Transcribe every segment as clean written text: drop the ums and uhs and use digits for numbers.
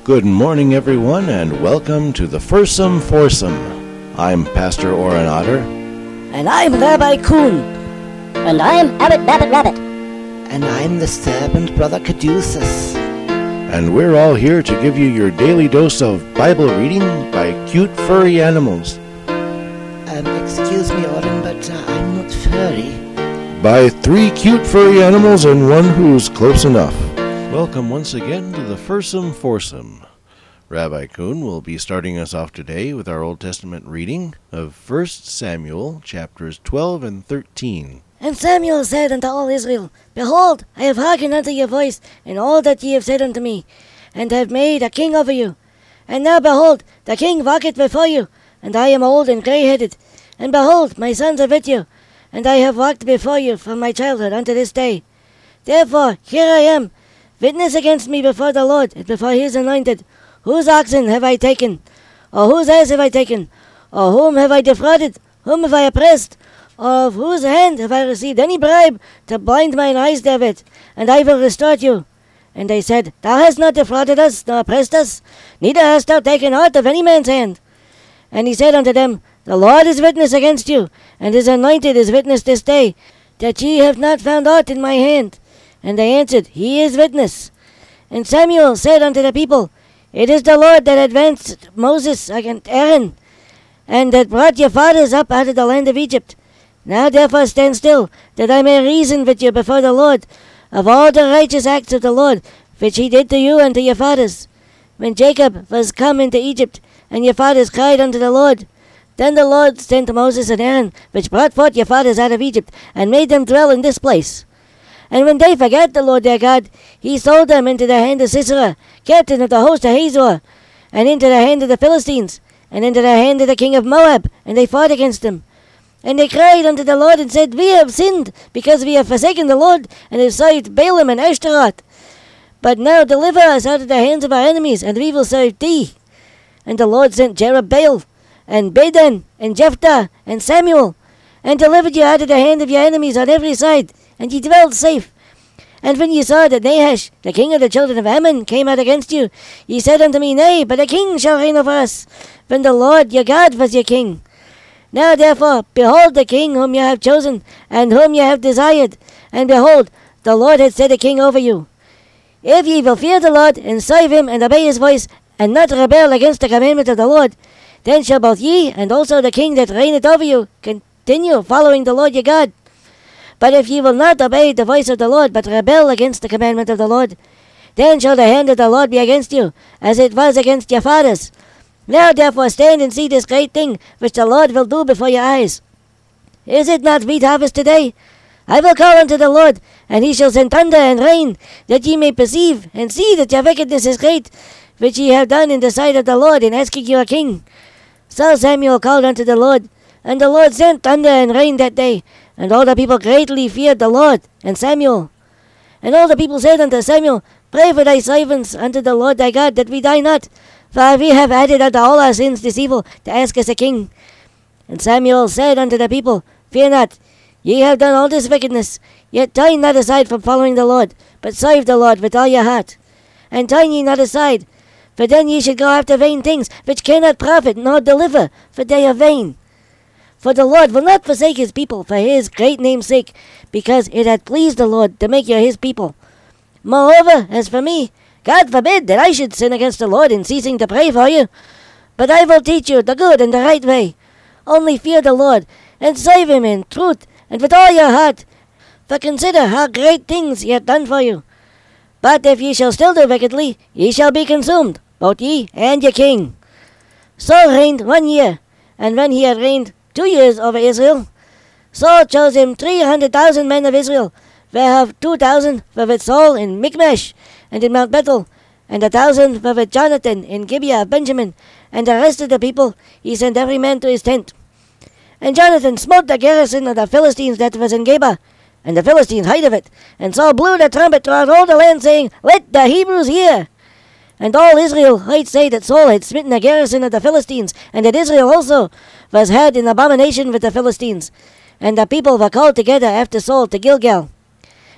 Good morning, everyone, and welcome to the Fursome Foursome. I'm Pastor Oren Otter. And I'm Rabbi Kuhn. And I'm Abbot Babbitt Rabbit. And I'm the servant Brother Caduceus. And we're all here to give you your daily dose of Bible reading by cute furry animals. Excuse me, Oren, but I'm not furry. By 3 cute furry animals and one who's close enough. Welcome once again to the Fursome Foursome. Rabbi Kuhn will be starting us off today with our Old Testament reading of 1 Samuel chapters 12 and 13. And Samuel said unto all Israel, Behold, I have hearkened unto your voice, in all that ye have said unto me, and have made a king over you. And now behold, the king walketh before you, and I am old and grey-headed. And behold, my sons are with you, and I have walked before you from my childhood unto this day. Therefore, here I am, witness against me before the Lord, and before his anointed. Whose oxen have I taken? Or whose ass have I taken? Or whom have I defrauded? Whom have I oppressed? Or of whose hand have I received any bribe to blind mine eyes therewith? And I will restore you. And they said, Thou hast not defrauded us, nor oppressed us, neither hast thou taken aught of any man's hand. And he said unto them, The Lord is witness against you, and his anointed is witness this day, that ye have not found aught in my hand. And they answered, He is witness. And Samuel said unto the people, It is the Lord that advanced Moses against Aaron, and that brought your fathers up out of the land of Egypt. Now therefore stand still, that I may reason with you before the Lord of all the righteous acts of the Lord, which he did to you and to your fathers. When Jacob was come into Egypt, and your fathers cried unto the Lord, then the Lord sent Moses and Aaron, which brought forth your fathers out of Egypt, and made them dwell in this place. And when they forgot the Lord their God, he sold them into the hand of Sisera, captain of the host of Hazor, and into the hand of the Philistines, and into the hand of the king of Moab, and they fought against them. And they cried unto the Lord, and said, We have sinned, because we have forsaken the Lord, and have served Baalim and Ashtaroth. But now deliver us out of the hands of our enemies, and we will serve thee. And the Lord sent Jerubbaal, and Bedan, and Jephthah, and Samuel, and delivered you out of the hand of your enemies on every side, and ye dwelled safe. And when ye saw that Nahash, the king of the children of Ammon, came out against you, ye said unto me, Nay, but a king shall reign over us, when the Lord your God was your king. Now therefore, behold the king whom ye have chosen, and whom ye have desired, and behold, the Lord hath set a king over you. If ye will fear the Lord, and serve him, and obey his voice, and not rebel against the commandment of the Lord, then shall both ye, and also the king that reigneth over you, continue following the Lord your God. But if ye will not obey the voice of the Lord, but rebel against the commandment of the Lord, then shall the hand of the Lord be against you, as it was against your fathers. Now therefore stand and see this great thing, which the Lord will do before your eyes. Is it not wheat harvest today? I will call unto the Lord, and he shall send thunder and rain, that ye may perceive, and see that your wickedness is great, which ye have done in the sight of the Lord in asking you a king. So Samuel called unto the Lord, and the Lord sent thunder and rain that day, and all the people greatly feared the Lord and Samuel. And all the people said unto Samuel, Pray for thy servants unto the Lord thy God, that we die not, for we have added unto all our sins this evil, to ask us a king. And Samuel said unto the people, Fear not, ye have done all this wickedness, yet turn not aside from following the Lord, but serve the Lord with all your heart. And turn ye not aside, for then ye should go after vain things, which cannot profit nor deliver, for they are vain. For the Lord will not forsake his people for his great name's sake, because it hath pleased the Lord to make you his people. Moreover, as for me, God forbid that I should sin against the Lord in ceasing to pray for you. But I will teach you the good and the right way. Only fear the Lord, and serve him in truth, and with all your heart. For consider how great things he hath done for you. But if ye shall still do wickedly, ye shall be consumed, both ye and your king. Saul reigned 1 year, and when he had reigned 2 years over Israel, Saul chose him 300,000 men of Israel, whereof 2,000 were with Saul in Michmash and in Mount Bethel, and 1,000 were with Jonathan in Gibeah of Benjamin, and the rest of the people he sent every man to his tent. And Jonathan smote the garrison of the Philistines that was in Geba, and the Philistines heard of it, and Saul blew the trumpet throughout all the land, saying, Let the Hebrews hear. And all Israel heard say that Saul had smitten the garrison of the Philistines, and that Israel also was had in abomination with the Philistines. And the people were called together after Saul to Gilgal.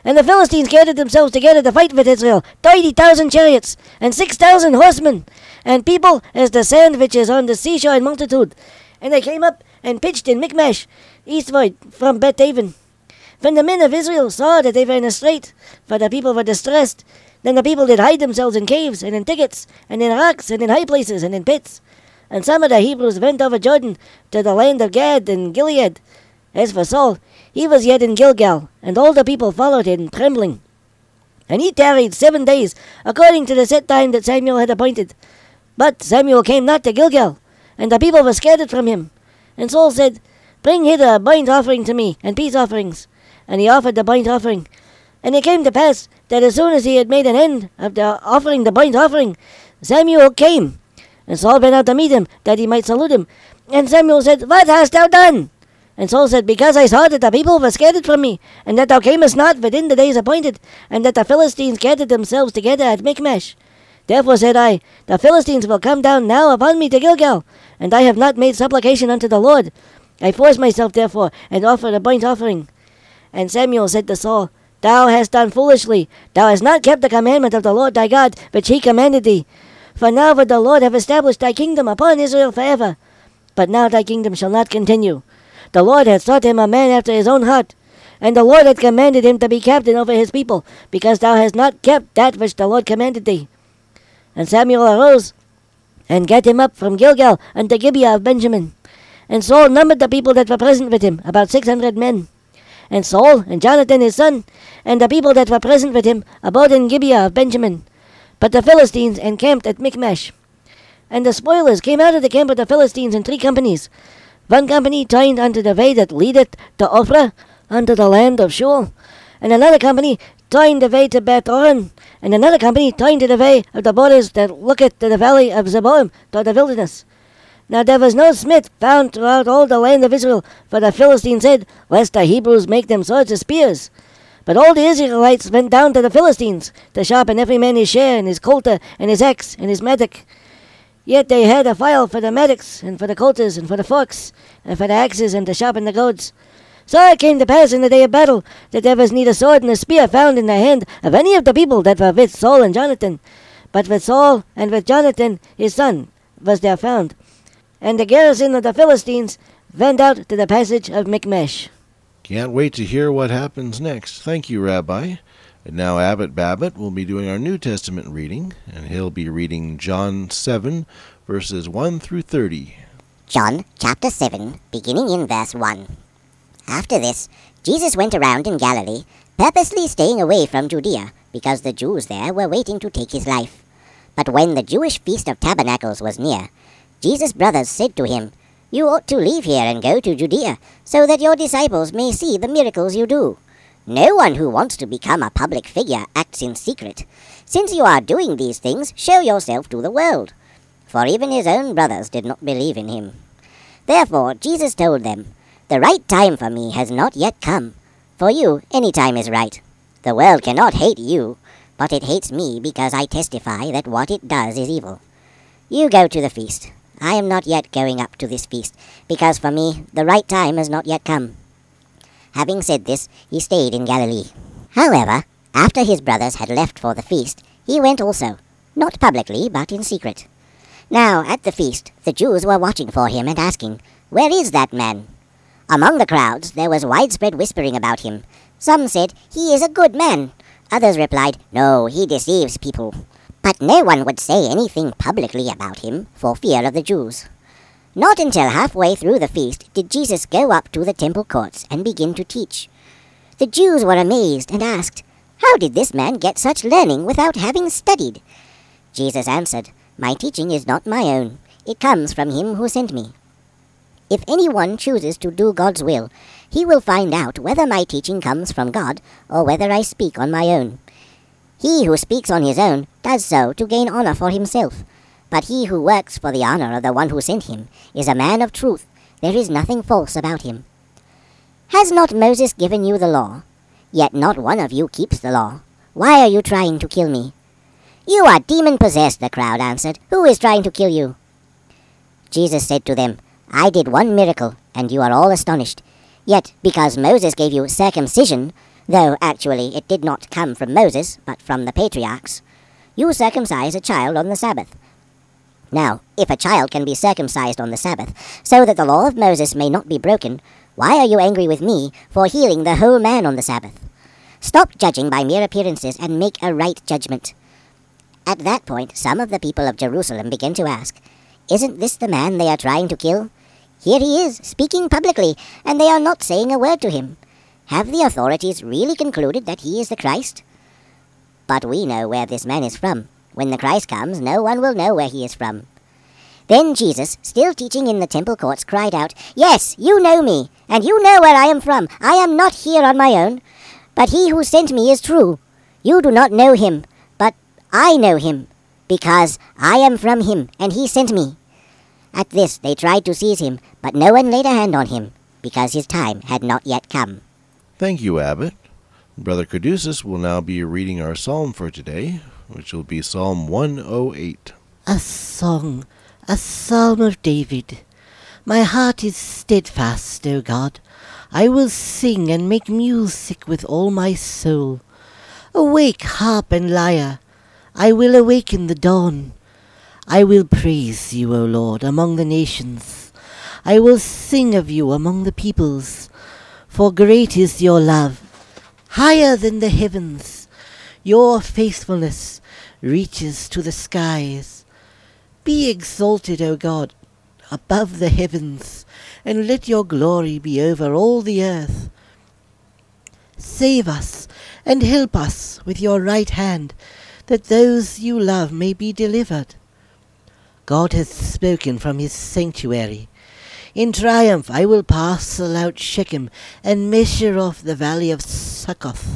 And the Philistines gathered themselves together to fight with Israel, 30,000 chariots, and 6,000 horsemen, and people as the sand which is on the seashore in multitude. And they came up and pitched in Michmash, eastward from Beth-aven. When the men of Israel saw that they were in a strait, for the people were distressed, then the people did hide themselves in caves, and in thickets, and in rocks, and in high places, and in pits. And some of the Hebrews went over Jordan to the land of Gad and Gilead. As for Saul, he was yet in Gilgal, and all the people followed him, trembling. And he tarried 7 days, according to the set time that Samuel had appointed. But Samuel came not to Gilgal, and the people were scattered from him. And Saul said, Bring hither a burnt offering to me, and peace offerings. And he offered the burnt offering. And it came to pass that as soon as he had made an end of offering the burnt offering, Samuel came. And Saul went out to meet him, that he might salute him. And Samuel said, What hast thou done? And Saul said, Because I saw that the people were scattered from me, and that thou camest not within the days appointed, and that the Philistines gathered themselves together at Michmash. Therefore said I, The Philistines will come down now upon me to Gilgal, and I have not made supplication unto the Lord. I forced myself therefore, and offered a burnt offering. And Samuel said to Saul, Thou hast done foolishly. Thou hast not kept the commandment of the Lord thy God, which he commanded thee. For now would the Lord have established thy kingdom upon Israel forever. But now thy kingdom shall not continue. The Lord hath sought him a man after his own heart, and the Lord hath commanded him to be captain over his people, because thou hast not kept that which the Lord commanded thee. And Samuel arose, and gat him up from Gilgal unto Gibeah of Benjamin. And Saul numbered the people that were present with him, about 600 men. And Saul and Jonathan his son, and the people that were present with him, abode in Gibeah of Benjamin. But the Philistines encamped at Michmash. And the spoilers came out of the camp of the Philistines in 3 companies. One company turned unto the way that leadeth to Ophrah, unto the land of Shul. And another company turned the way to Beth-horon. And another company turned to the way of the borders that looketh to the valley of Zeboim, toward the wilderness. Now there was no smith found throughout all the land of Israel, for the Philistines said, Lest the Hebrews make them swords or spears. But all the Israelites went down to the Philistines, to sharpen every man his share, and his coulter, and his axe, and his mattock. Yet they had a file for the mattocks, and for the coulters, and for the forks, and for the axes, and to sharpen the goads. So it came to pass in the day of battle, that there was neither sword nor spear found in the hand of any of the people that were with Saul and Jonathan. But with Saul and with Jonathan his son was there found. And the garrison of the Philistines went out to the passage of Michmash. Can't wait to hear what happens next. Thank you, Rabbi. And now Abbot Babbitt will be doing our New Testament reading, and he'll be reading John 7, verses 1 through 30. John chapter 7, beginning in verse 1. After this, Jesus went around in Galilee, purposely staying away from Judea, because the Jews there were waiting to take his life. But when the Jewish feast of tabernacles was near, Jesus' brothers said to him, You ought to leave here and go to Judea, so that your disciples may see the miracles you do. No one who wants to become a public figure acts in secret. Since you are doing these things, show yourself to the world. For even his own brothers did not believe in him. Therefore Jesus told them, The right time for me has not yet come. For you, any time is right. The world cannot hate you, but it hates me because I testify that what it does is evil. You go to the feast. I am not yet going up to this feast, because for me the right time has not yet come. Having said this, he stayed in Galilee. However, after his brothers had left for the feast, he went also, not publicly, but in secret. Now at the feast, the Jews were watching for him and asking, Where is that man? Among the crowds there was widespread whispering about him. Some said, He is a good man. Others replied, No, he deceives people. But no one would say anything publicly about him for fear of the Jews. Not until halfway through the feast did Jesus go up to the temple courts and begin to teach. The Jews were amazed and asked, How did this man get such learning without having studied? Jesus answered, My teaching is not my own. It comes from him who sent me. If anyone chooses to do God's will, he will find out whether my teaching comes from God or whether I speak on my own. He who speaks on his own does so to gain honor for himself. But he who works for the honor of the one who sent him is a man of truth. There is nothing false about him. Has not Moses given you the law? Yet not one of you keeps the law. Why are you trying to kill me? You are demon-possessed, the crowd answered. Who is trying to kill you? Jesus said to them, I did one miracle, and you are all astonished. Yet because Moses gave you circumcision, though actually it did not come from Moses, but from the patriarchs, you circumcise a child on the Sabbath. Now, if a child can be circumcised on the Sabbath, so that the law of Moses may not be broken, why are you angry with me for healing the whole man on the Sabbath? Stop judging by mere appearances and make a right judgment." At that point, some of the people of Jerusalem began to ask, "Isn't this the man they are trying to kill? Here he is, speaking publicly, and they are not saying a word to him. Have the authorities really concluded that he is the Christ? But we know where this man is from. When the Christ comes, no one will know where he is from." Then Jesus, still teaching in the temple courts, cried out, "Yes, you know me, and you know where I am from. I am not here on my own, but he who sent me is true. You do not know him, but I know him, because I am from him, and he sent me." At this they tried to seize him, but no one laid a hand on him, because his time had not yet come. Thank you, Abbot. Brother Caduceus will now be reading our psalm for today, which will be Psalm 108. A song, a psalm of David. My heart is steadfast, O God. I will sing and make music with all my soul. Awake, harp and lyre. I will awaken the dawn. I will praise you, O Lord, among the nations. I will sing of you among the peoples. For great is your love, higher than the heavens. Your faithfulness reaches to the skies. Be exalted, O God, above the heavens, and let your glory be over all the earth. Save us and help us with your right hand, that those you love may be delivered. God has spoken from his sanctuary. In triumph I will parcel out Shechem and measure off the valley of Succoth.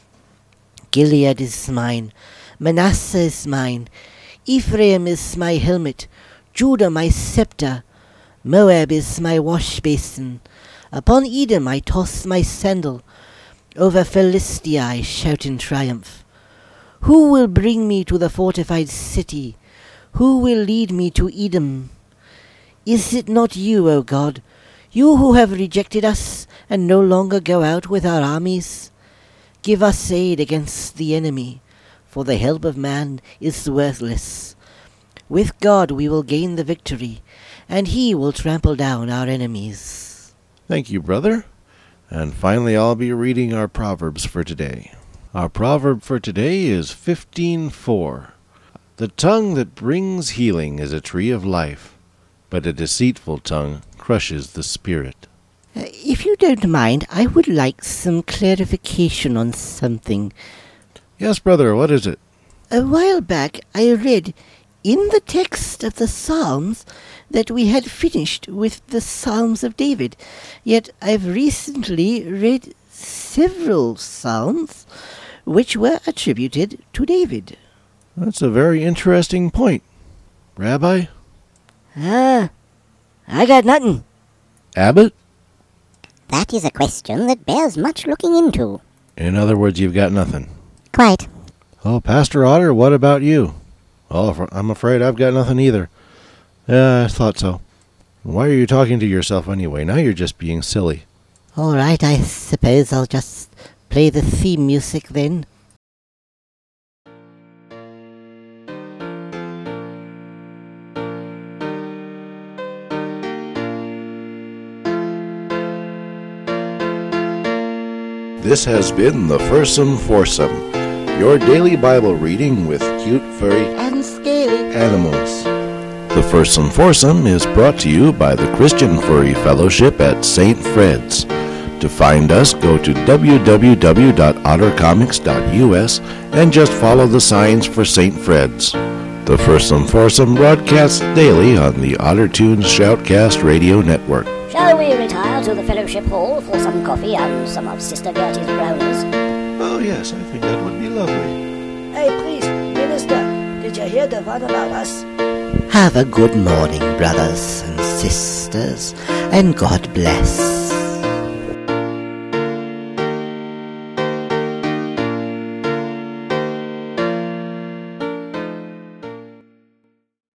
Gilead is mine, Manasseh is mine, Ephraim is my helmet, Judah my scepter, Moab is my wash basin. Upon Edom I toss my sandal, over Philistia I shout in triumph. Who will bring me to the fortified city? Who will lead me to Edom? Is it not you, O God, you who have rejected us and no longer go out with our armies? Give us aid against the enemy, for the help of man is worthless. With God we will gain the victory, and he will trample down our enemies. Thank you, brother. And finally, I'll be reading our Proverbs for today. Our proverb for today is 15:4. The tongue that brings healing is a tree of life, but a deceitful tongue crushes the spirit. If you don't mind, I would like some clarification on something. Yes, brother, what is it? A while back I read in the text of the Psalms that we had finished with the Psalms of David, yet I've recently read several Psalms which were attributed to David. That's a very interesting point. Rabbi? I got nothing. Abbot? That is a question that bears much looking into. In other words, you've got nothing. Quite. Oh, Pastor Otter, what about you? Oh, I'm afraid I've got nothing either. Yeah, I thought so. Why are you talking to yourself anyway? Now you're just being silly. All right, I suppose I'll just play the theme music then. This has been the Fursome Foursome, your daily Bible reading with cute, furry, And scaly. animals. The Fursome Foursome is brought to you by the Christian Furry Fellowship at St. Fred's. To find us, go to www.ottercomics.us and just follow the signs for St. Fred's. The Fursome Foursome broadcasts daily on the OtterTunes Shoutcast Radio Network. Shall we retire to the fellowship hall for some coffee and some of Sister Gertie's brownies? Oh, yes, I think that would be lovely. Hey, please, Minister, did you hear the one about us? Have a good morning, brothers and sisters, and God bless.